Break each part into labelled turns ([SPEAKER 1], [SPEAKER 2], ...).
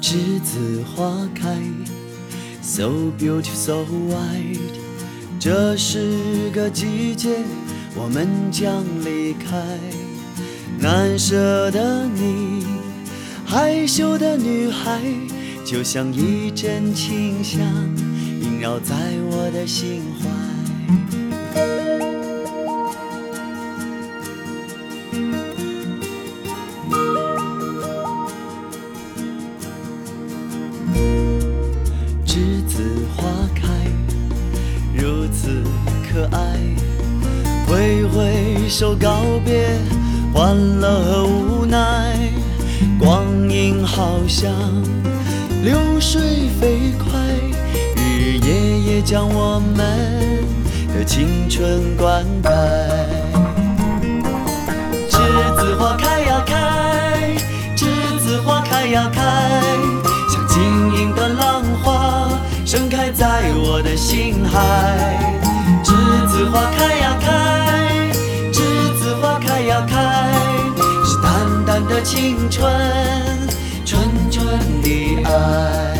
[SPEAKER 1] 栀子花开 ，so beautiful, so white。这是个季节，我们将离开。难舍的你，害羞的女孩，就像一阵清香，萦绕在我的心怀。栀子花开，如此可爱，挥挥手告别欢乐和无奈。光阴好像流水飞快，日夜也将我们的青春灌溉。栀子花开呀开，栀子花开呀开，像晶莹的浪花盛开在我的心海。栀子花开呀开，栀子花开呀开，是淡淡的青春，纯纯的爱。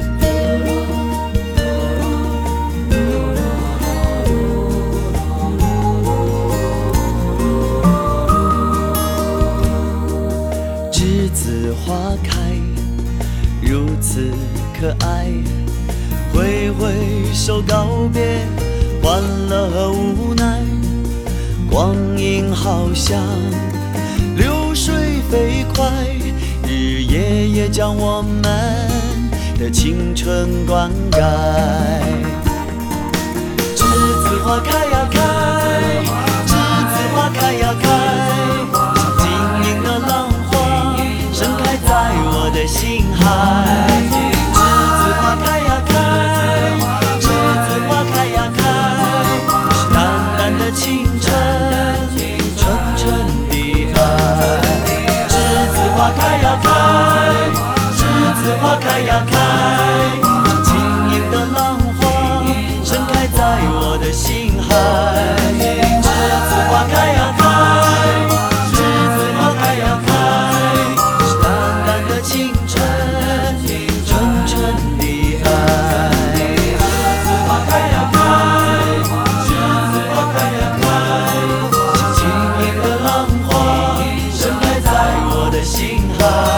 [SPEAKER 1] 栀子花开，如此可爱，挥挥手告别欢乐和无奈。光阴好像流水飞快，日夜也将我们的青春灌溉。栀子花开呀开，栀子花开呀开，像晶莹的浪花盛开在我的心海。栀子花开呀开，栀子花开呀开，是淡淡的青春，纯纯的爱。栀子花开呀开，栀子花开呀开，像晶莹的浪花盛开在我的心海。栀子花开呀开，栀子花开呀开，是淡淡的青春，纯纯的爱。栀子花开呀开，栀子花开呀开，像晶莹的浪花盛开在我的心海。